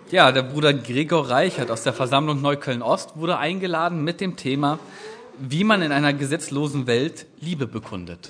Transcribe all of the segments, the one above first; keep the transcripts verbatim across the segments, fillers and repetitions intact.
Ja, der Bruder Gregor Reichert aus der Versammlung Neukölln-Ost wurde eingeladen mit dem Thema, wie man in einer gesetzlosen Welt Liebe bekundet.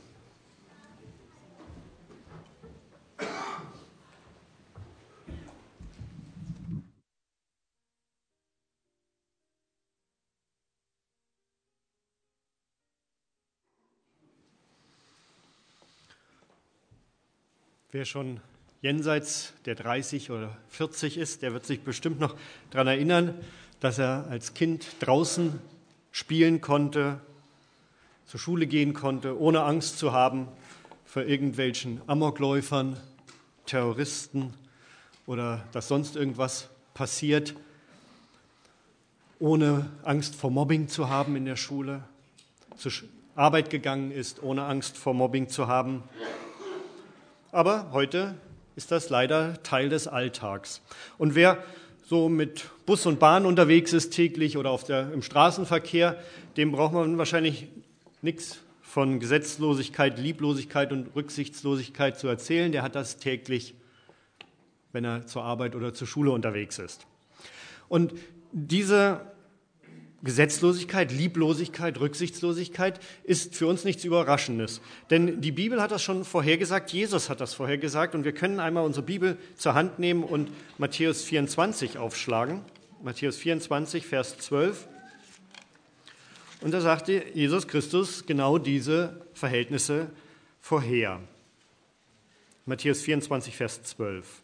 Wer schon jenseits der dreißig oder vierzig ist, der wird sich bestimmt noch daran erinnern, dass er als Kind draußen spielen konnte, zur Schule gehen konnte, ohne Angst zu haben vor irgendwelchen Amokläufern, Terroristen oder dass sonst irgendwas passiert, ohne Angst vor Mobbing zu haben in der Schule, zur Arbeit gegangen ist, ohne Angst vor Mobbing zu haben. Aber heute ist das leider Teil des Alltags. Und wer so mit Bus und Bahn unterwegs ist täglich oder auf der, im Straßenverkehr, dem braucht man wahrscheinlich nichts von Gesetzlosigkeit, Lieblosigkeit und Rücksichtslosigkeit zu erzählen. Der hat das täglich, wenn er zur Arbeit oder zur Schule unterwegs ist. Und diese Gesetzlosigkeit, Lieblosigkeit, Rücksichtslosigkeit ist für uns nichts Überraschendes. Denn die Bibel hat das schon vorhergesagt, Jesus hat das vorhergesagt und wir können einmal unsere Bibel zur Hand nehmen und Matthäus vierundzwanzig aufschlagen. Matthäus vierundzwanzig, Vers zwölf. Und da sagte Jesus Christus genau diese Verhältnisse vorher. Matthäus vierundzwanzig, Vers zwölf.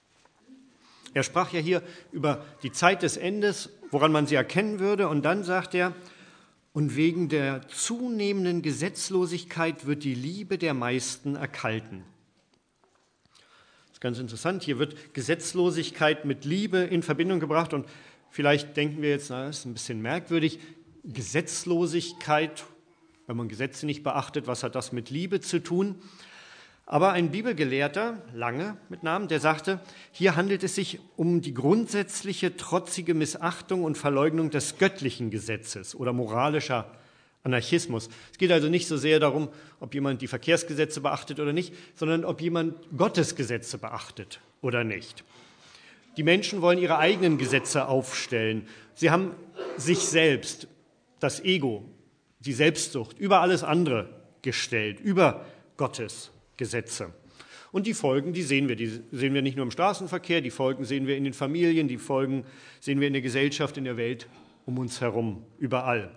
Er sprach ja hier über die Zeit des Endes, woran man sie erkennen würde. Und dann sagt er, und wegen der zunehmenden Gesetzlosigkeit wird die Liebe der meisten erkalten. Das ist ganz interessant. Hier wird Gesetzlosigkeit mit Liebe in Verbindung gebracht. Und vielleicht denken wir jetzt, na, das ist ein bisschen merkwürdig. Gesetzlosigkeit, wenn man Gesetze nicht beachtet, was hat das mit Liebe zu tun? Aber ein Bibelgelehrter, Lange mit Namen, der sagte, hier handelt es sich um die grundsätzliche, trotzige Missachtung und Verleugnung des göttlichen Gesetzes oder moralischer Anarchismus. Es geht also nicht so sehr darum, ob jemand die Verkehrsgesetze beachtet oder nicht, sondern ob jemand Gottes Gesetze beachtet oder nicht. Die Menschen wollen ihre eigenen Gesetze aufstellen. Sie haben sich selbst, das Ego, die Selbstsucht, über alles andere gestellt, über Gottes Gesetze. Und die Folgen, die sehen wir. Die sehen wir nicht nur im Straßenverkehr, die Folgen sehen wir in den Familien, die Folgen sehen wir in der Gesellschaft, in der Welt, um uns herum, überall.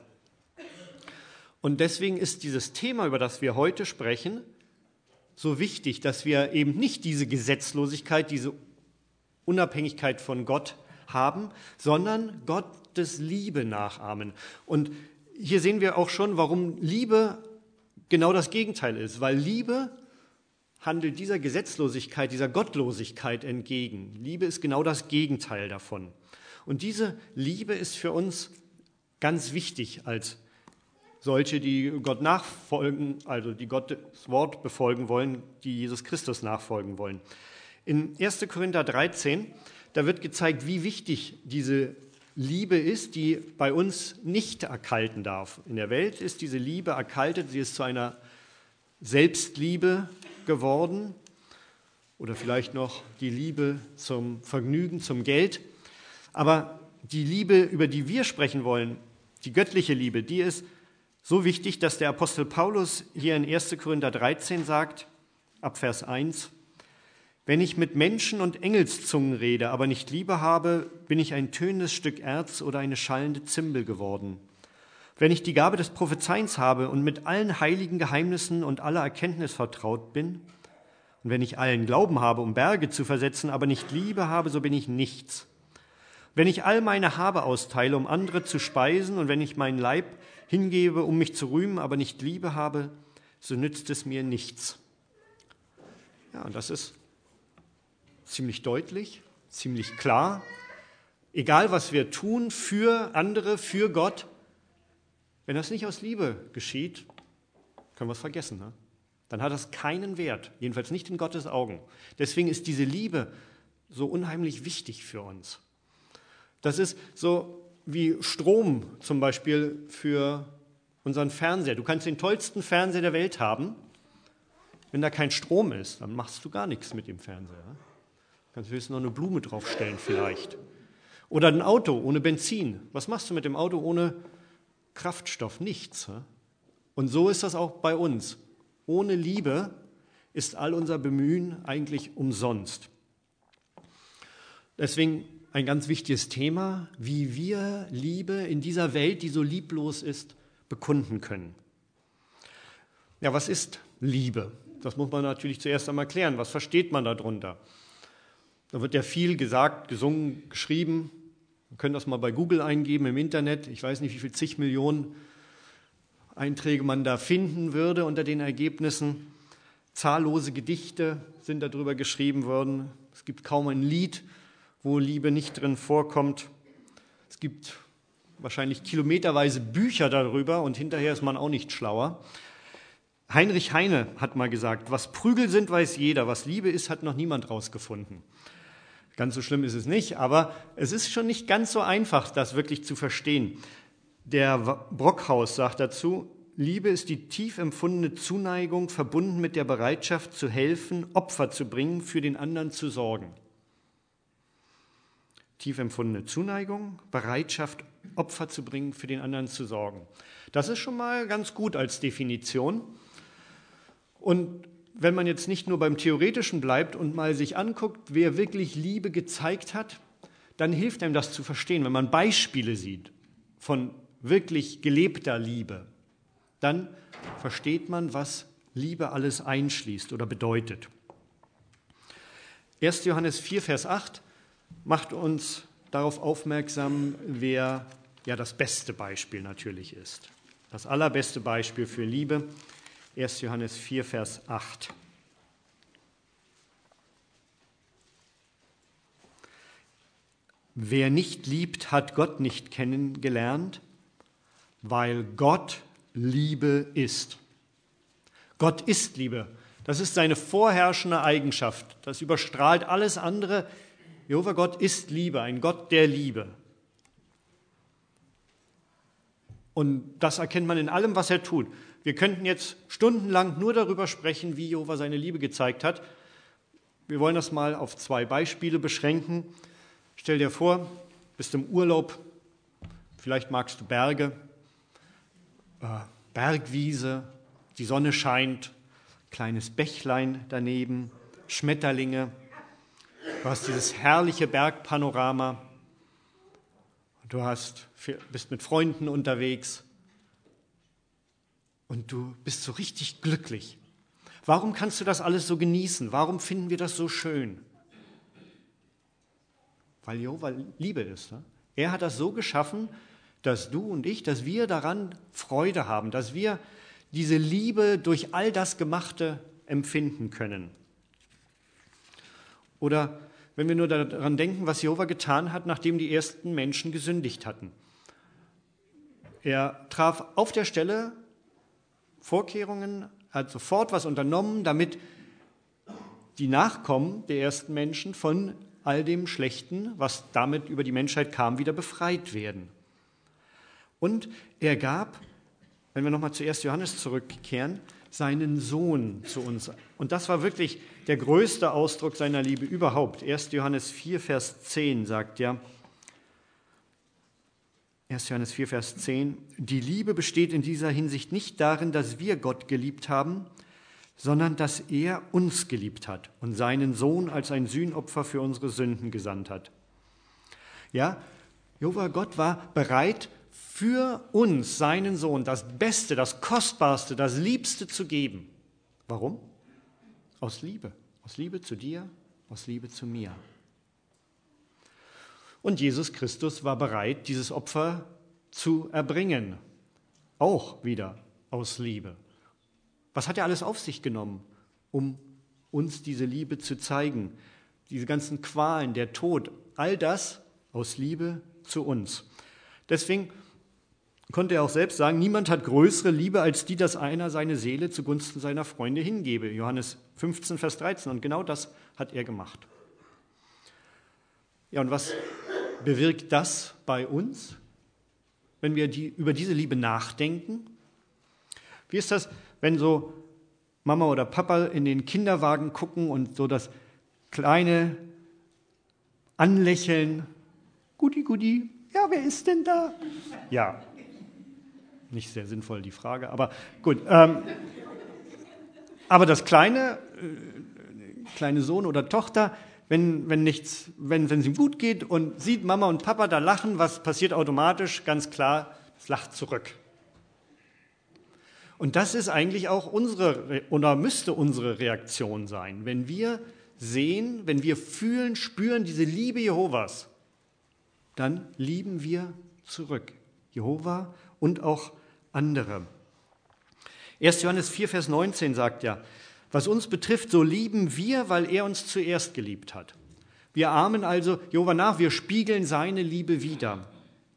Und deswegen ist dieses Thema, über das wir heute sprechen, so wichtig, dass wir eben nicht diese Gesetzlosigkeit, diese Unabhängigkeit von Gott haben, sondern Gottes Liebe nachahmen. Und hier sehen wir auch schon, warum Liebe genau das Gegenteil ist, weil Liebe handelt dieser Gesetzlosigkeit, dieser Gottlosigkeit entgegen. Liebe ist genau das Gegenteil davon. Und diese Liebe ist für uns ganz wichtig als solche, die Gott nachfolgen, also die Gottes Wort befolgen wollen, die Jesus Christus nachfolgen wollen. In erster Korinther dreizehn, da wird gezeigt, wie wichtig diese Liebe ist, die bei uns nicht erkalten darf. In der Welt ist diese Liebe erkaltet, sie ist zu einer Selbstliebe geworden oder vielleicht noch die Liebe zum Vergnügen, zum Geld. Aber die Liebe, über die wir sprechen wollen, die göttliche Liebe, die ist so wichtig, dass der Apostel Paulus hier in erster Korinther dreizehn sagt, ab Vers eins, wenn ich mit Menschen und Engelszungen rede, aber nicht Liebe habe, bin ich ein tönendes Stück Erz oder eine schallende Zimbel geworden. Wenn ich die Gabe des Prophezeiens habe und mit allen heiligen Geheimnissen und aller Erkenntnis vertraut bin, und wenn ich allen Glauben habe, um Berge zu versetzen, aber nicht Liebe habe, so bin ich nichts. Wenn ich all meine Habe austeile, um andere zu speisen, und wenn ich meinen Leib hingebe, um mich zu rühmen, aber nicht Liebe habe, so nützt es mir nichts. Ja, und das ist ziemlich deutlich, ziemlich klar. Egal, was wir tun für andere, für Gott, wenn das nicht aus Liebe geschieht, können wir es vergessen. Ne? Dann hat das keinen Wert, jedenfalls nicht in Gottes Augen. Deswegen ist diese Liebe so unheimlich wichtig für uns. Das ist so wie Strom zum Beispiel für unseren Fernseher. Du kannst den tollsten Fernseher der Welt haben. Wenn da kein Strom ist, dann machst du gar nichts mit dem Fernseher. Kannst höchstens noch eine Blume draufstellen vielleicht. Oder ein Auto ohne Benzin. Was machst du mit dem Auto ohne Kraftstoff? Nichts. Und so ist das auch bei uns. Ohne Liebe ist all unser Bemühen eigentlich umsonst. Deswegen ein ganz wichtiges Thema, wie wir Liebe in dieser Welt, die so lieblos ist, bekunden können. Ja, was ist Liebe? Das muss man natürlich zuerst einmal klären. Was versteht man darunter? Da wird ja viel gesagt, gesungen, geschrieben. Wir können das mal bei Google eingeben im Internet. Ich weiß nicht, wie viel zig Millionen Einträge man da finden würde unter den Ergebnissen. Zahllose Gedichte sind darüber geschrieben worden. Es gibt kaum ein Lied, wo Liebe nicht drin vorkommt. Es gibt wahrscheinlich kilometerweise Bücher darüber und hinterher ist man auch nicht schlauer. Heinrich Heine hat mal gesagt, was Prügel sind, weiß jeder, was Liebe ist, hat noch niemand rausgefunden. Ganz so schlimm ist es nicht, aber es ist schon nicht ganz so einfach, das wirklich zu verstehen. Der Brockhaus sagt dazu, Liebe ist die tief empfundene Zuneigung, verbunden mit der Bereitschaft zu helfen, Opfer zu bringen, für den anderen zu sorgen. Tief empfundene Zuneigung, Bereitschaft, Opfer zu bringen, für den anderen zu sorgen. Das ist schon mal ganz gut als Definition. Und wenn man jetzt nicht nur beim Theoretischen bleibt und mal sich anguckt, wer wirklich Liebe gezeigt hat, dann hilft einem das zu verstehen. Wenn man Beispiele sieht von wirklich gelebter Liebe, dann versteht man, was Liebe alles einschließt oder bedeutet. erster Johannes vier, Vers acht macht uns darauf aufmerksam, wer ja das beste Beispiel natürlich ist. Das allerbeste Beispiel für Liebe, erster Johannes vier, Vers acht. Wer nicht liebt, hat Gott nicht kennengelernt, weil Gott Liebe ist. Gott ist Liebe. Das ist seine vorherrschende Eigenschaft. Das überstrahlt alles andere. Jehova Gott ist Liebe, ein Gott der Liebe. Und das erkennt man in allem, was er tut. Wir könnten jetzt stundenlang nur darüber sprechen, wie Jehova seine Liebe gezeigt hat. Wir wollen das mal auf zwei Beispiele beschränken. Stell dir vor, bist im Urlaub, vielleicht magst du Berge, äh, Bergwiese, die Sonne scheint, kleines Bächlein daneben, Schmetterlinge. Du hast dieses herrliche Bergpanorama. Du hast, bist mit Freunden unterwegs und du bist so richtig glücklich. Warum kannst du das alles so genießen? Warum finden wir das so schön? Weil Jehova Liebe ist. Ne? Er hat das so geschaffen, dass du und ich, dass wir daran Freude haben, dass wir diese Liebe durch all das Gemachte empfinden können. Oder wenn wir nur daran denken, was Jehova getan hat, nachdem die ersten Menschen gesündigt hatten. Er traf auf der Stelle Vorkehrungen, hat sofort was unternommen, damit die Nachkommen der ersten Menschen von all dem Schlechten, was damit über die Menschheit kam, wieder befreit werden. Und er gab, wenn wir nochmal zu erster Johannes zurückkehren, seinen Sohn zu uns. Und das war wirklich der größte Ausdruck seiner Liebe überhaupt. erster Johannes vier, Vers zehn sagt ja, erster Johannes vier, Vers zehn, die Liebe besteht in dieser Hinsicht nicht darin, dass wir Gott geliebt haben, sondern dass er uns geliebt hat und seinen Sohn als ein Sühnopfer für unsere Sünden gesandt hat. Ja, Jehova Gott war bereit, für uns, seinen Sohn, das Beste, das Kostbarste, das Liebste zu geben. Warum? Aus Liebe. Aus Liebe zu dir, aus Liebe zu mir. Und Jesus Christus war bereit, dieses Opfer zu erbringen. Auch wieder aus Liebe. Was hat er alles auf sich genommen, um uns diese Liebe zu zeigen? Diese ganzen Qualen, der Tod, all das aus Liebe zu uns. Deswegen konnte er auch selbst sagen, niemand hat größere Liebe als die, dass einer seine Seele zugunsten seiner Freunde hingebe. Johannes fünfzehn, Vers dreizehn. Und genau das hat er gemacht. Ja, und was bewirkt das bei uns, wenn wir die, über diese Liebe nachdenken? Wie ist das, wenn so Mama oder Papa in den Kinderwagen gucken und so das kleine, anlächeln. Guti, guti, ja, wer ist denn da? Ja, nicht sehr sinnvoll die Frage, aber gut. Ähm, aber das kleine, äh, kleine Sohn oder Tochter, wenn, wenn nichts, wenn wenn es ihm gut geht und sieht Mama und Papa da lachen, was passiert automatisch? Ganz klar, es lacht zurück. Und das ist eigentlich auch unsere, oder müsste unsere Reaktion sein. Wenn wir sehen, wenn wir fühlen, spüren diese Liebe Jehovas, dann lieben wir zurück. Jehova und auch andere. erster Johannes vier, Vers neunzehn sagt ja, was uns betrifft, so lieben wir, weil er uns zuerst geliebt hat. Wir ahmen also Jehova nach, wir spiegeln seine Liebe wider.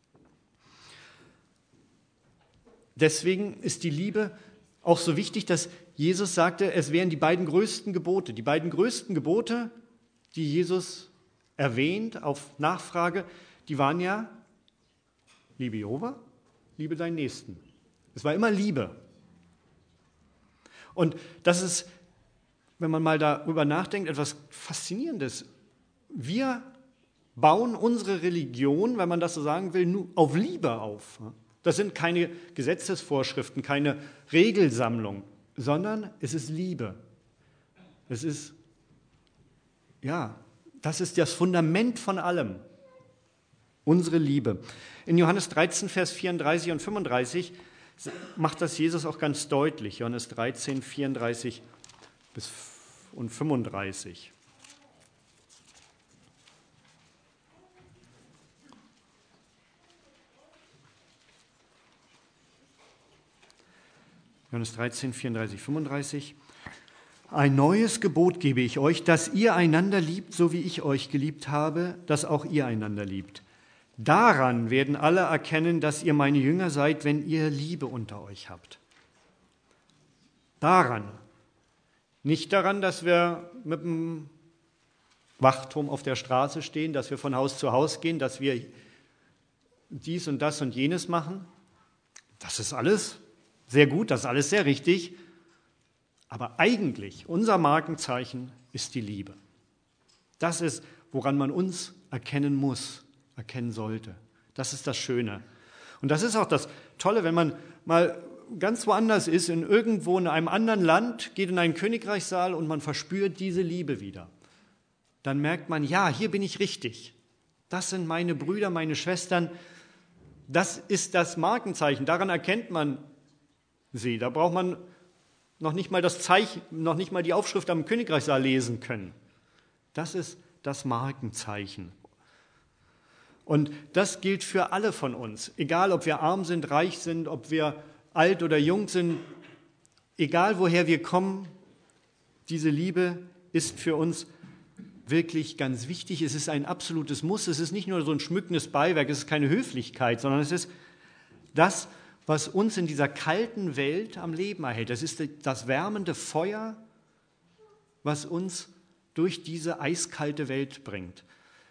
Deswegen ist die Liebe auch so wichtig, dass Jesus sagte, es wären die beiden größten Gebote. Die beiden größten Gebote, die Jesus erwähnt auf Nachfrage, die waren ja, liebe Jehova, liebe deinen Nächsten. Es war immer Liebe. Und das ist, wenn man mal darüber nachdenkt, etwas Faszinierendes. Wir bauen unsere Religion, wenn man das so sagen will, nur auf Liebe auf. Das sind keine Gesetzesvorschriften, keine Regelsammlung, sondern es ist Liebe. Es ist, ja, das ist das Fundament von allem. Unsere Liebe. In Johannes dreizehn, Vers vierunddreißig und fünfunddreißig macht das Jesus auch ganz deutlich. Johannes dreizehn, vierunddreißig bis und fünfunddreißig. Johannes dreizehn, vierunddreißig, fünfunddreißig. Ein neues Gebot gebe ich euch, dass ihr einander liebt, so wie ich euch geliebt habe, dass auch ihr einander liebt. Daran werden alle erkennen, dass ihr meine Jünger seid, wenn ihr Liebe unter euch habt. Daran. Nicht daran, dass wir mit dem Wachturm auf der Straße stehen, dass wir von Haus zu Haus gehen, dass wir dies und das und jenes machen. Das ist alles sehr gut, das ist alles sehr richtig. Aber eigentlich, unser Markenzeichen ist die Liebe. Das ist, woran man uns erkennen muss, erkennen sollte. Das ist das Schöne. Und das ist auch das Tolle, wenn man mal ganz woanders ist, in irgendwo in einem anderen Land, geht in einen Königreichssaal und man verspürt diese Liebe wieder. Dann merkt man, ja, hier bin ich richtig. Das sind meine Brüder, meine Schwestern. Das ist das Markenzeichen. Daran erkennt man sie. Da braucht man noch nicht mal das Zeichen, noch nicht mal die Aufschrift am Königreichssaal lesen können. Das ist das Markenzeichen. Und das gilt für alle von uns. Egal, ob wir arm sind, reich sind, ob wir alt oder jung sind, egal woher wir kommen, diese Liebe ist für uns wirklich ganz wichtig. Es ist ein absolutes Muss. Es ist nicht nur so ein schmückendes Beiwerk, es ist keine Höflichkeit, sondern es ist das, was uns in dieser kalten Welt am Leben erhält. Das ist das wärmende Feuer, was uns durch diese eiskalte Welt bringt.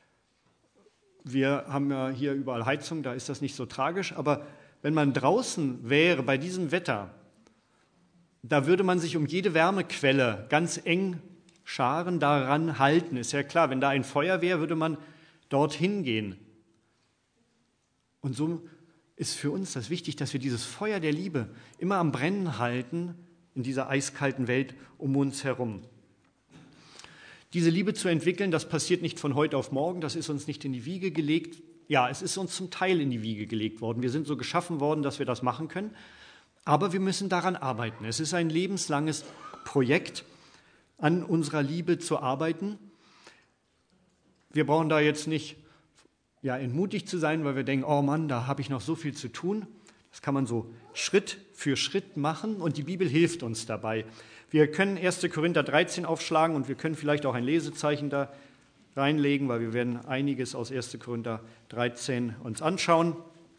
Wir haben ja hier überall Heizung, da ist das nicht so tragisch, aber wenn man draußen wäre bei diesem Wetter, da würde man sich um jede Wärmequelle ganz eng scharen, daran halten. Ist ja klar, wenn da ein Feuer wäre, würde man dorthin gehen. Und so ist für uns das wichtig, dass wir dieses Feuer der Liebe immer am Brennen halten in dieser eiskalten Welt um uns herum. Diese Liebe zu entwickeln, das passiert nicht von heute auf morgen, das ist uns nicht in die Wiege gelegt. Ja, es ist uns zum Teil in die Wiege gelegt worden. Wir sind so geschaffen worden, dass wir das machen können. Aber wir müssen daran arbeiten. Es ist ein lebenslanges Projekt, an unserer Liebe zu arbeiten. Wir brauchen da jetzt nicht ja, entmutigt zu sein, weil wir denken, oh Mann, da habe ich noch so viel zu tun. Das kann man so Schritt für Schritt machen und die Bibel hilft uns dabei. Wir können erster Korinther dreizehn aufschlagen und wir können vielleicht auch ein Lesezeichen da reinlegen, weil wir werden einiges aus erster Korinther dreizehn uns anschauen.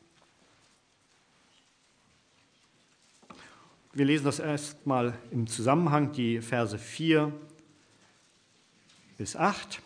Wir lesen das erstmal im Zusammenhang, die Verse vier bis acht.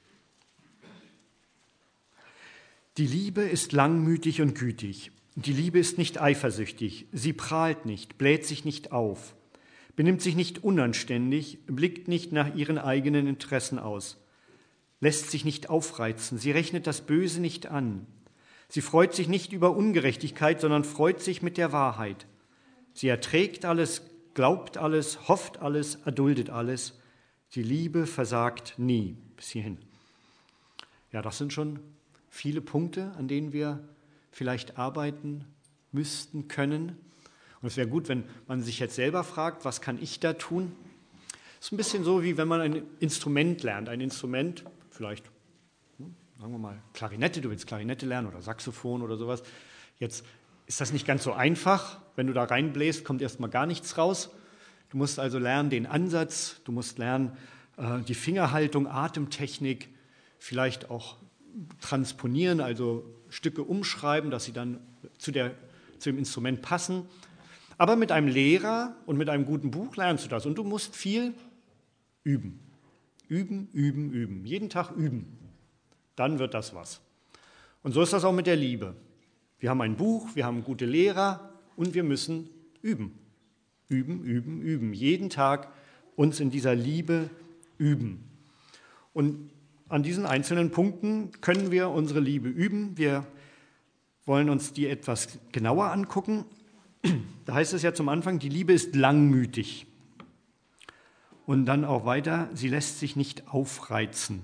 Die Liebe ist langmütig und gütig. Die Liebe ist nicht eifersüchtig. Sie prahlt nicht, bläht sich nicht auf, benimmt sich nicht unanständig, blickt nicht nach ihren eigenen Interessen aus. lässt sich nicht aufreizen, sie rechnet das Böse nicht an. Sie freut sich nicht über Ungerechtigkeit, sondern freut sich mit der Wahrheit. Sie erträgt alles, glaubt alles, hofft alles, erduldet alles. Die Liebe versagt nie. Bis hierhin. Ja, das sind schon viele Punkte, an denen wir vielleicht arbeiten müssten, können. Und es wäre gut, wenn man sich jetzt selber fragt, was kann ich da tun? Es ist ein bisschen so, wie wenn man ein Instrument lernt. Ein Instrument, vielleicht, sagen wir mal, Klarinette, du willst Klarinette lernen oder Saxophon oder sowas. Jetzt ist das nicht ganz so einfach. Wenn du da reinbläst, kommt erstmal gar nichts raus. Du musst also lernen den Ansatz, du musst lernen äh, die Fingerhaltung, Atemtechnik, vielleicht auch transponieren, also Stücke umschreiben, dass sie dann zu, der, zu dem Instrument passen. Aber mit einem Lehrer und mit einem guten Buch lernst du das. Und du musst viel üben. Üben, üben, üben. Jeden Tag üben. Dann wird das was. Und so ist das auch mit der Liebe. Wir haben ein Buch, wir haben gute Lehrer und wir müssen üben. Üben, üben, üben. Jeden Tag uns in dieser Liebe üben. Und an diesen einzelnen Punkten können wir unsere Liebe üben. Wir wollen uns die etwas genauer angucken. Da heißt es ja zum Anfang, die Liebe ist langmütig. Und dann auch weiter, sie lässt sich nicht aufreizen.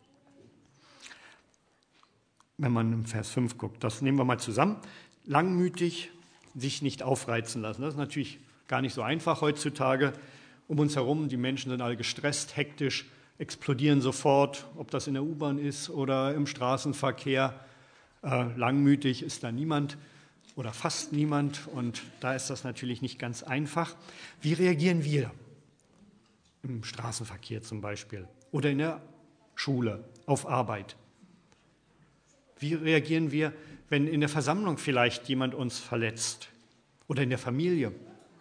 Wenn man im Vers fünf guckt, das nehmen wir mal zusammen. Langmütig, sich nicht aufreizen lassen. Das ist natürlich gar nicht so einfach heutzutage. Um uns herum, die Menschen sind alle gestresst, hektisch, explodieren sofort, ob das in der U-Bahn ist oder im Straßenverkehr. Äh, langmütig ist da niemand oder fast niemand und da ist das natürlich nicht ganz einfach. Wie reagieren wir im Straßenverkehr zum Beispiel oder in der Schule, auf Arbeit? Wie reagieren wir, wenn in der Versammlung vielleicht jemand uns verletzt oder in der Familie?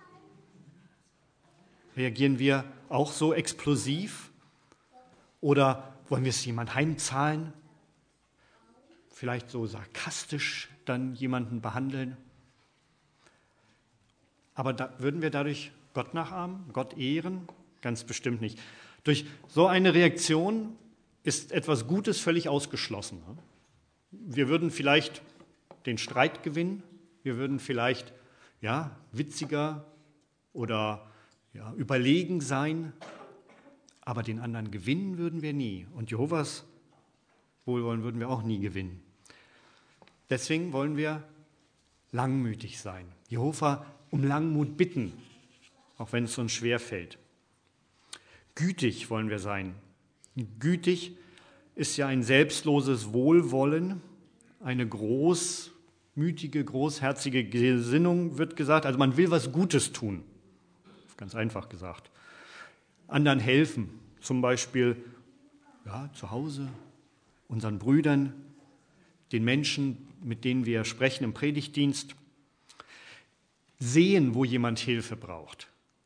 Reagieren wir auch so explosiv? Oder wollen wir es jemand heimzahlen? Vielleicht so sarkastisch dann jemanden behandeln? Aber da, würden wir dadurch Gott nachahmen, Gott ehren? Ganz bestimmt nicht. Durch so eine Reaktion ist etwas Gutes völlig ausgeschlossen. Wir würden vielleicht den Streit gewinnen, wir würden vielleicht ja, witziger oder ja, überlegen sein, aber den anderen gewinnen würden wir nie. Und Jehovas Wohlwollen würden wir auch nie gewinnen. Deswegen wollen wir langmütig sein. Jehova um Langmut bitten, auch wenn es uns schwerfällt. Gütig wollen wir sein. Gütig ist ja ein selbstloses Wohlwollen, eine großmütige, großherzige Gesinnung, wird gesagt. Also man will was Gutes tun, ganz einfach gesagt. Anderen helfen, zum Beispiel ja, zu Hause, unseren Brüdern, den Menschen, mit denen wir sprechen im Predigtdienst. Sehen, wo jemand Hilfe braucht.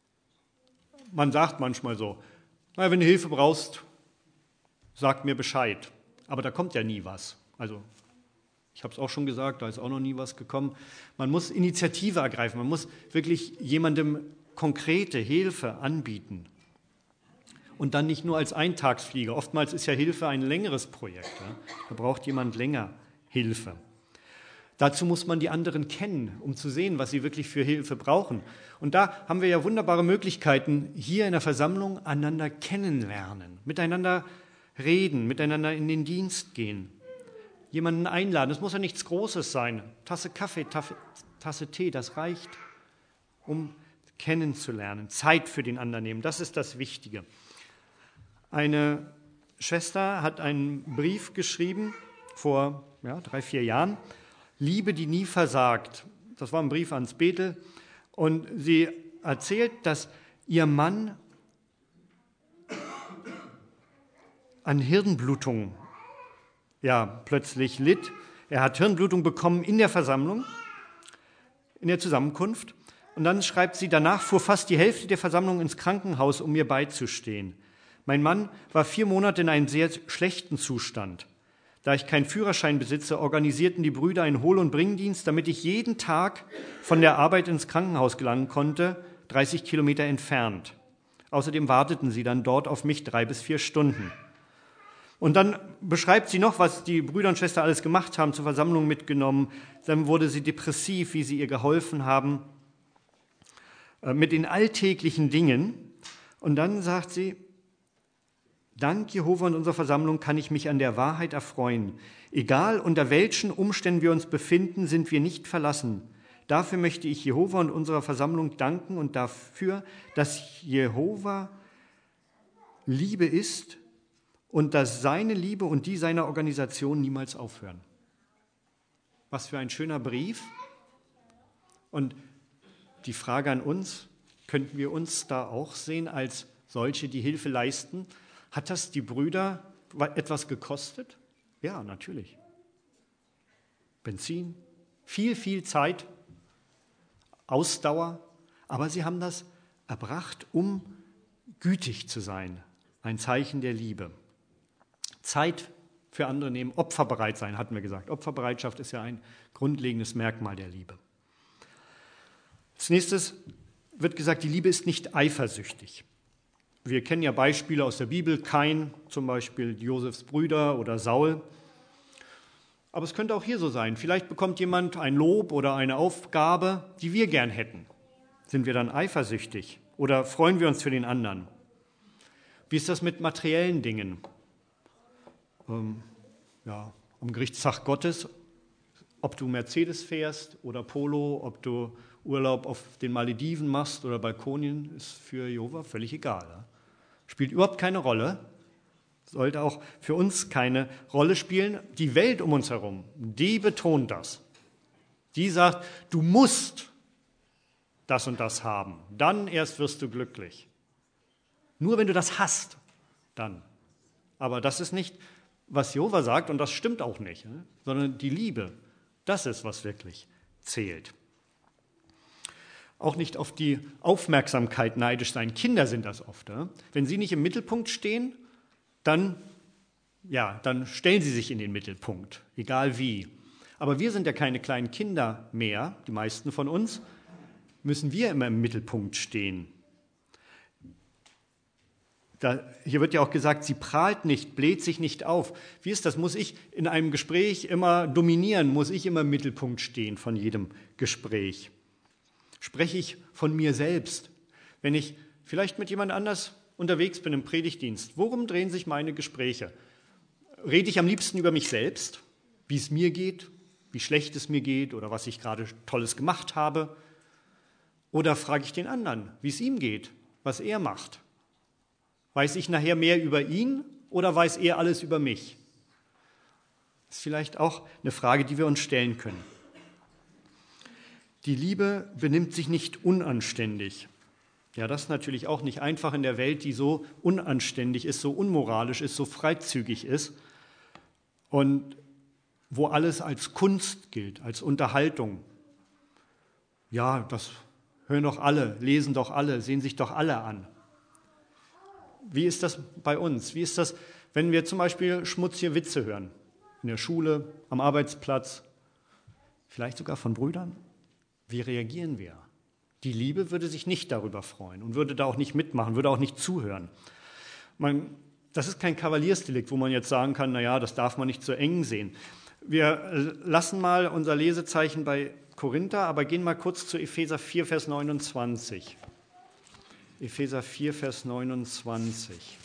Man sagt manchmal so, na, wenn du Hilfe brauchst, sag mir Bescheid. Aber da kommt ja nie was. Also ich habe es auch schon gesagt, da ist auch noch nie was gekommen. Man muss Initiative ergreifen, man muss wirklich jemandem konkrete Hilfe anbieten. Und dann nicht nur als Eintagsflieger. Oftmals ist ja Hilfe ein längeres Projekt. Ja? Da braucht jemand länger Hilfe. Dazu muss man die anderen kennen, um zu sehen, was sie wirklich für Hilfe brauchen. Und da haben wir ja wunderbare Möglichkeiten, hier in der Versammlung einander kennenlernen, miteinander reden, miteinander in den Dienst gehen, jemanden einladen. Es muss ja nichts Großes sein. Tasse Kaffee, Tasse, Tasse Tee, das reicht, um kennenzulernen, Zeit für den anderen nehmen. Das ist das Wichtige. Eine Schwester hat einen Brief geschrieben vor ja, drei, vier Jahren. Liebe, die nie versagt. Das war ein Brief ans Bethel. Und sie erzählt, dass ihr Mann an Hirnblutung ja, plötzlich litt. Er hat Hirnblutung bekommen in der Versammlung, in der Zusammenkunft. Und dann schreibt sie, danach fuhr fast die Hälfte der Versammlung ins Krankenhaus, um mir beizustehen. Mein Mann war vier Monate in einem sehr schlechten Zustand. Da ich keinen Führerschein besitze, organisierten die Brüder einen Hol- und Bringdienst, damit ich jeden Tag von der Arbeit ins Krankenhaus gelangen konnte, dreißig Kilometer entfernt. Außerdem warteten sie dann dort auf mich drei bis vier Stunden. Und dann beschreibt sie noch, was die Brüder und Schwestern alles gemacht haben, zur Versammlung mitgenommen. Dann wurde sie depressiv, wie sie ihr geholfen haben, mit den alltäglichen Dingen. Und dann sagt sie, dank Jehova und unserer Versammlung kann ich mich an der Wahrheit erfreuen. Egal unter welchen Umständen wir uns befinden, sind wir nicht verlassen. Dafür möchte ich Jehova und unserer Versammlung danken und dafür, dass Jehova Liebe ist und dass seine Liebe und die seiner Organisation niemals aufhören. Was für ein schöner Brief. Und die Frage an uns, könnten wir uns da auch sehen als solche, die Hilfe leisten? Hat das die Brüder etwas gekostet? Ja, natürlich. Benzin, viel, viel Zeit, Ausdauer, aber sie haben das erbracht, um gütig zu sein, ein Zeichen der Liebe. Zeit für andere nehmen, opferbereit sein, hatten wir gesagt. Opferbereitschaft ist ja ein grundlegendes Merkmal der Liebe. Als nächstes wird gesagt, die Liebe ist nicht eifersüchtig. Wir kennen ja Beispiele aus der Bibel, Kain, zum Beispiel Josefs Brüder oder Saul. Aber es könnte auch hier so sein. Vielleicht bekommt jemand ein Lob oder eine Aufgabe, die wir gern hätten. Sind wir dann eifersüchtig oder freuen wir uns für den anderen? Wie ist das mit materiellen Dingen? Ähm, ja, am Gerichtstag Gottes, ob du Mercedes fährst oder Polo, ob du Urlaub auf den Malediven machst oder Balkonien, ist für Jehova völlig egal. Ja? Spielt überhaupt keine Rolle, sollte auch für uns keine Rolle spielen. Die Welt um uns herum, die betont das. Die sagt, du musst das und das haben, dann erst wirst du glücklich. Nur wenn du das hast, dann. Aber das ist nicht, was Jehova sagt, und das stimmt auch nicht, ne? Sondern die Liebe, das ist, was wirklich zählt. Auch nicht auf die Aufmerksamkeit neidisch sein. Kinder sind das oft. Ja? Wenn sie nicht im Mittelpunkt stehen, dann, ja, dann stellen sie sich in den Mittelpunkt, egal wie. Aber wir sind ja keine kleinen Kinder mehr, die meisten von uns, müssen wir immer im Mittelpunkt stehen. Da, hier wird ja auch gesagt, sie prahlt nicht, bläht sich nicht auf. Wie ist das? Muss ich in einem Gespräch immer dominieren? Muss ich immer im Mittelpunkt stehen von jedem Gespräch? Spreche ich von mir selbst? Wenn ich vielleicht mit jemand anders unterwegs bin im Predigtdienst, worum drehen sich meine Gespräche? Rede ich am liebsten über mich selbst, wie es mir geht, wie schlecht es mir geht oder was ich gerade Tolles gemacht habe? Oder frage ich den anderen, wie es ihm geht, was er macht? Weiß ich nachher mehr über ihn oder weiß er alles über mich? Das ist vielleicht auch eine Frage, die wir uns stellen können. Die Liebe benimmt sich nicht unanständig. Ja, das ist natürlich auch nicht einfach in der Welt, die so unanständig ist, so unmoralisch ist, so freizügig ist und wo alles als Kunst gilt, als Unterhaltung. Ja, das hören doch alle, lesen doch alle, sehen sich doch alle an. Wie ist das bei uns? Wie ist das, wenn wir zum Beispiel schmutzige Witze hören? In der Schule, am Arbeitsplatz, vielleicht sogar von Brüdern? Wie reagieren wir? Die Liebe würde sich nicht darüber freuen und würde da auch nicht mitmachen, würde auch nicht zuhören. Man, das ist kein Kavaliersdelikt, wo man jetzt sagen kann, naja, das darf man nicht so eng sehen. Wir lassen mal unser Lesezeichen bei Korinther, aber gehen mal kurz zu Epheser vier, Vers neunundzwanzig. Epheser vier, Vers neunundzwanzig.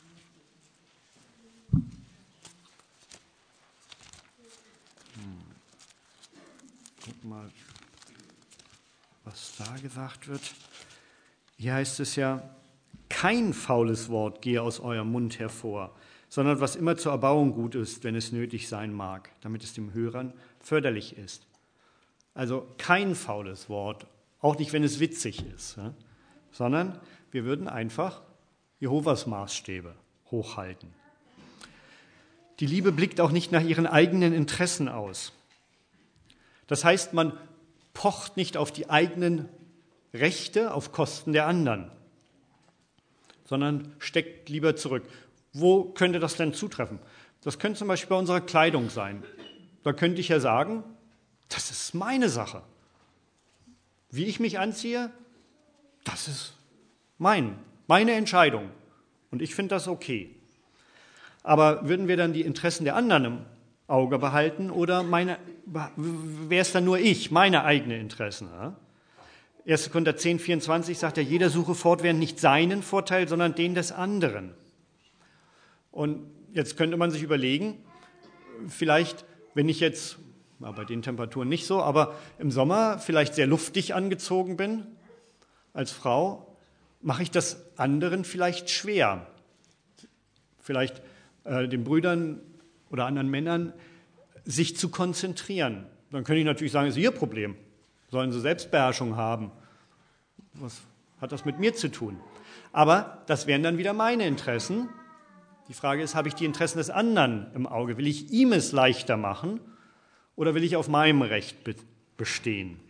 Hm. Guck mal, was da gesagt wird. Hier heißt es ja, kein faules Wort gehe aus eurem Mund hervor, sondern was immer zur Erbauung gut ist, wenn es nötig sein mag, damit es dem Hörern förderlich ist. Also kein faules Wort, auch nicht, wenn es witzig ist, ja? Sondern wir würden einfach Jehovas Maßstäbe hochhalten. Die Liebe blickt auch nicht nach ihren eigenen Interessen aus. Das heißt, man pocht nicht auf die eigenen Rechte auf Kosten der anderen, sondern steckt lieber zurück. Wo könnte das denn zutreffen? Das könnte zum Beispiel bei unserer Kleidung sein. Da könnte ich ja sagen, das ist meine Sache. Wie ich mich anziehe, das ist mein, meine Entscheidung. Und ich finde das okay. Aber würden wir dann die Interessen der anderen im Auge behalten oder meine, wäre es dann nur ich, meine eigenen Interessen? Ja? erster Korinther zehn, vierundzwanzig sagt ja, jeder suche fortwährend nicht seinen Vorteil, sondern den des anderen. Und jetzt könnte man sich überlegen, vielleicht, wenn ich jetzt, na, bei den Temperaturen nicht so, aber im Sommer vielleicht sehr luftig angezogen bin als Frau, mache ich das anderen vielleicht schwer. Vielleicht äh, den Brüdern oder anderen Männern, sich zu konzentrieren. Dann könnte ich natürlich sagen, das ist ihr Problem. Sollen sie Selbstbeherrschung haben. Was hat das mit mir zu tun? Aber das wären dann wieder meine Interessen. Die Frage ist, habe ich die Interessen des anderen im Auge? Will ich ihm es leichter machen oder will ich auf meinem Recht bestehen?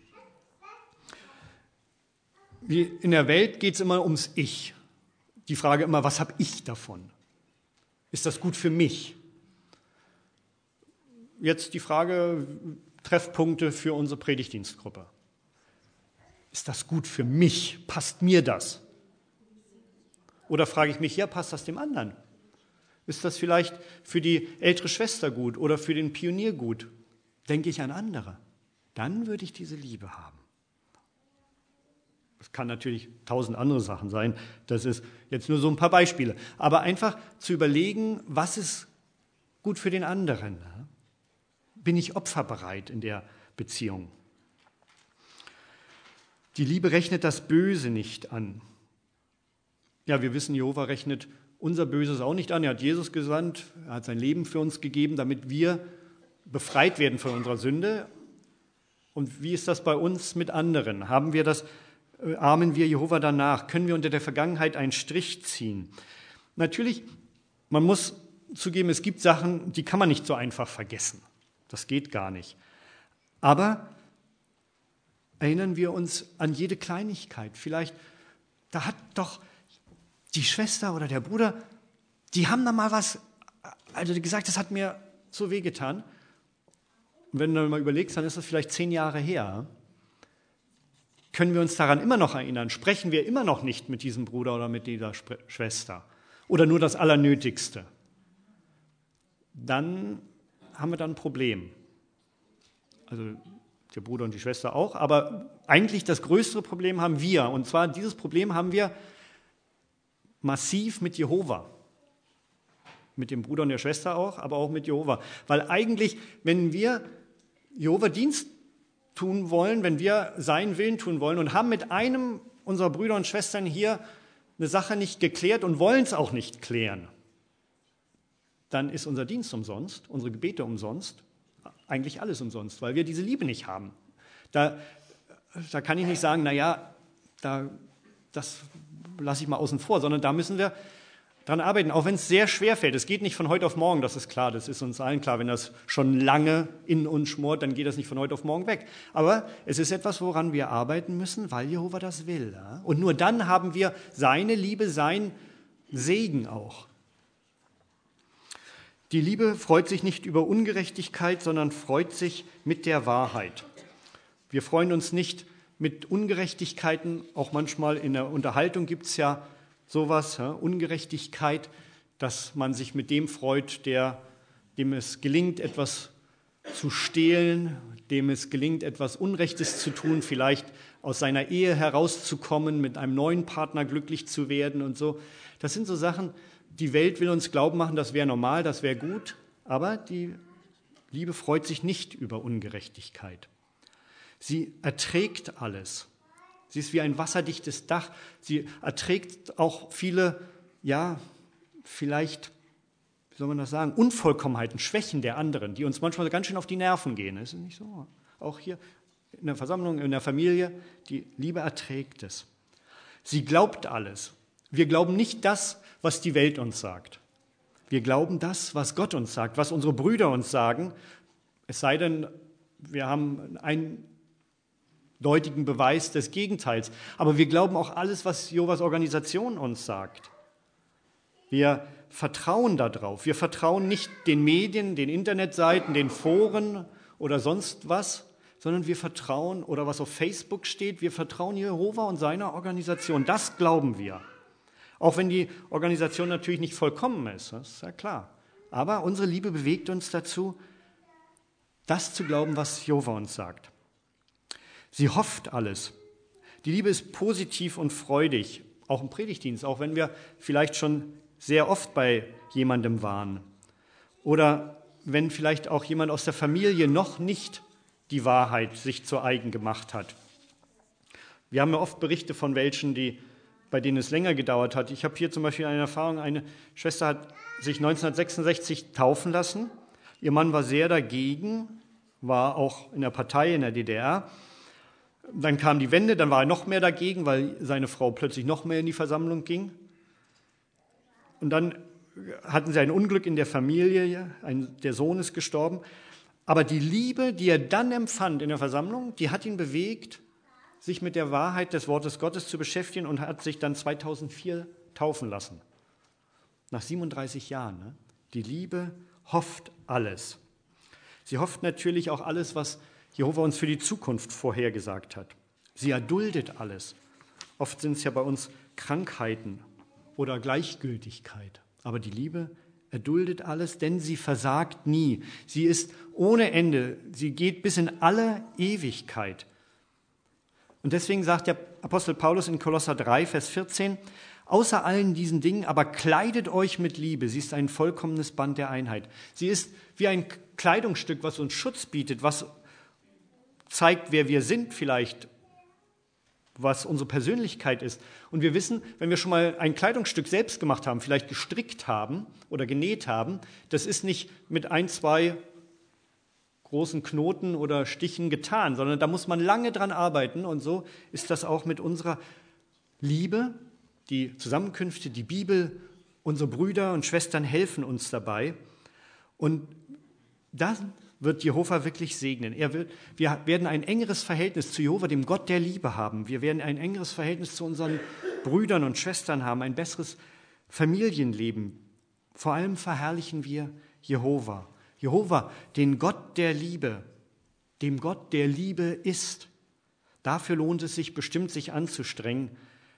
In der Welt geht es immer ums Ich. Die Frage immer, was habe ich davon? Ist das gut für mich? Jetzt die Frage, Treffpunkte für unsere Predigtdienstgruppe. Ist das gut für mich? Passt mir das? Oder frage ich mich, ja, passt das dem anderen? Ist das vielleicht für die ältere Schwester gut oder für den Pionier gut? Denke ich an andere? Dann würde ich diese Liebe haben. Es kann natürlich tausend andere Sachen sein. Das ist jetzt nur so ein paar Beispiele. Aber einfach zu überlegen, was ist gut für den anderen? Bin ich opferbereit in der Beziehung? Die Liebe rechnet das Böse nicht an. Ja, wir wissen, Jehova rechnet unser Böses auch nicht an. Er hat Jesus gesandt, er hat sein Leben für uns gegeben, damit wir befreit werden von unserer Sünde. Und wie ist das bei uns mit anderen? Haben wir das, äh, ahmen wir Jehova danach? Können wir unter der Vergangenheit einen Strich ziehen? Natürlich, man muss zugeben, es gibt Sachen, die kann man nicht so einfach vergessen. Das geht gar nicht. Aber erinnern wir uns an jede Kleinigkeit. Vielleicht, da hat doch die Schwester oder der Bruder, die haben da mal was, also gesagt, das hat mir so wehgetan. Und wenn du mal überlegst, dann ist das vielleicht zehn Jahre her. Können wir uns daran immer noch erinnern? Sprechen wir immer noch nicht mit diesem Bruder oder mit dieser Schwester? Oder nur das Allernötigste? Dann haben wir dann ein Problem. Also der Bruder und die Schwester auch, aber eigentlich das größere Problem haben wir. Und zwar dieses Problem haben wir massiv mit Jehova. Mit dem Bruder und der Schwester auch, aber auch mit Jehova. Weil eigentlich, wenn wir Jehova Dienst tun wollen, wenn wir seinen Willen tun wollen und haben mit einem unserer Brüder und Schwestern hier eine Sache nicht geklärt und wollen es auch nicht klären, dann ist unser Dienst umsonst, unsere Gebete umsonst, eigentlich alles umsonst, weil wir diese Liebe nicht haben. Da, da kann ich nicht sagen, naja, da, das lasse ich mal außen vor, sondern da müssen wir dran arbeiten, auch wenn es sehr schwer fällt. Es geht nicht von heute auf morgen, das ist klar, das ist uns allen klar. Wenn das schon lange in uns schmort, dann geht das nicht von heute auf morgen weg. Aber es ist etwas, woran wir arbeiten müssen, weil Jehova das will. Ja? Und nur dann haben wir seine Liebe, sein Segen auch. Die Liebe freut sich nicht über Ungerechtigkeit, sondern freut sich mit der Wahrheit. Wir freuen uns nicht mit Ungerechtigkeiten, auch manchmal in der Unterhaltung gibt es ja sowas, ja, Ungerechtigkeit, dass man sich mit dem freut, der, dem es gelingt, etwas zu stehlen, dem es gelingt, etwas Unrechtes zu tun, vielleicht aus seiner Ehe herauszukommen, mit einem neuen Partner glücklich zu werden und so. Das sind so Sachen, die Welt will uns glauben machen, das wäre normal, das wäre gut, aber die Liebe freut sich nicht über Ungerechtigkeit. Sie erträgt alles. Sie ist wie ein wasserdichtes Dach. Sie erträgt auch viele, ja, vielleicht, wie soll man das sagen, Unvollkommenheiten, Schwächen der anderen, die uns manchmal ganz schön auf die Nerven gehen. Ist es nicht so? Auch hier in der Versammlung, in der Familie, die Liebe erträgt es. Sie glaubt alles. Wir glauben nicht das, was die Welt uns sagt. Wir glauben das, was Gott uns sagt, was unsere Brüder uns sagen. Es sei denn, wir haben einen deutigen Beweis des Gegenteils. Aber wir glauben auch alles, was Jehovas Organisation uns sagt. Wir vertrauen darauf. Wir vertrauen nicht den Medien, den Internetseiten, den Foren oder sonst was, sondern wir vertrauen, oder was auf Facebook steht, wir vertrauen Jehova und seiner Organisation. Das glauben wir. Auch wenn die Organisation natürlich nicht vollkommen ist, das ist ja klar. Aber unsere Liebe bewegt uns dazu, das zu glauben, was Jehova uns sagt. Sie hofft alles. Die Liebe ist positiv und freudig, auch im Predigtdienst, auch wenn wir vielleicht schon sehr oft bei jemandem waren. Oder wenn vielleicht auch jemand aus der Familie noch nicht die Wahrheit sich zu eigen gemacht hat. Wir haben ja oft Berichte von welchen, die, bei denen es länger gedauert hat. Ich habe hier zum Beispiel eine Erfahrung, eine Schwester hat sich neunzehnhundertsechsundsechzig taufen lassen. Ihr Mann war sehr dagegen, war auch in der Partei in der D D R. Dann kam die Wende, dann war er noch mehr dagegen, weil seine Frau plötzlich noch mehr in die Versammlung ging. Und dann hatten sie ein Unglück in der Familie, ein, der Sohn ist gestorben. Aber die Liebe, die er dann empfand in der Versammlung, die hat ihn bewegt, sich mit der Wahrheit des Wortes Gottes zu beschäftigen und hat sich dann zweitausendvier taufen lassen. Nach siebenunddreißig Jahren. Ne? Die Liebe hofft alles. Sie hofft natürlich auch alles, was Jehova uns für die Zukunft vorhergesagt hat. Sie erduldet alles. Oft sind es ja bei uns Krankheiten oder Gleichgültigkeit. Aber die Liebe erduldet alles, denn sie versagt nie. Sie ist ohne Ende. Sie geht bis in alle Ewigkeit. Und deswegen sagt der Apostel Paulus in Kolosser drei, Vers vierzehn, außer allen diesen Dingen, aber kleidet euch mit Liebe. Sie ist ein vollkommenes Band der Einheit. Sie ist wie ein Kleidungsstück, was uns Schutz bietet, was zeigt, wer wir sind vielleicht, was unsere Persönlichkeit ist. Und wir wissen, wenn wir schon mal ein Kleidungsstück selbst gemacht haben, vielleicht gestrickt haben oder genäht haben, das ist nicht mit ein, zwei großen Knoten oder Stichen getan, sondern da muss man lange dran arbeiten. Und so ist das auch mit unserer Liebe. Die Zusammenkünfte, die Bibel, unsere Brüder und Schwestern helfen uns dabei. Und dann wird Jehova wirklich segnen. Er wird, wir werden ein engeres Verhältnis zu Jehova, dem Gott der Liebe, haben. Wir werden ein engeres Verhältnis zu unseren Brüdern und Schwestern haben, ein besseres Familienleben. Vor allem verherrlichen wir Jehova. Jehova, den Gott der Liebe, dem Gott der Liebe ist. Dafür lohnt es sich bestimmt, sich anzustrengen,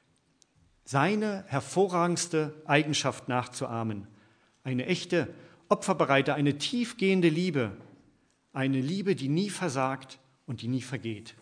seine hervorragendste Eigenschaft nachzuahmen. Eine echte, opferbereite, eine tiefgehende Liebe. Eine Liebe, die nie versagt und die nie vergeht.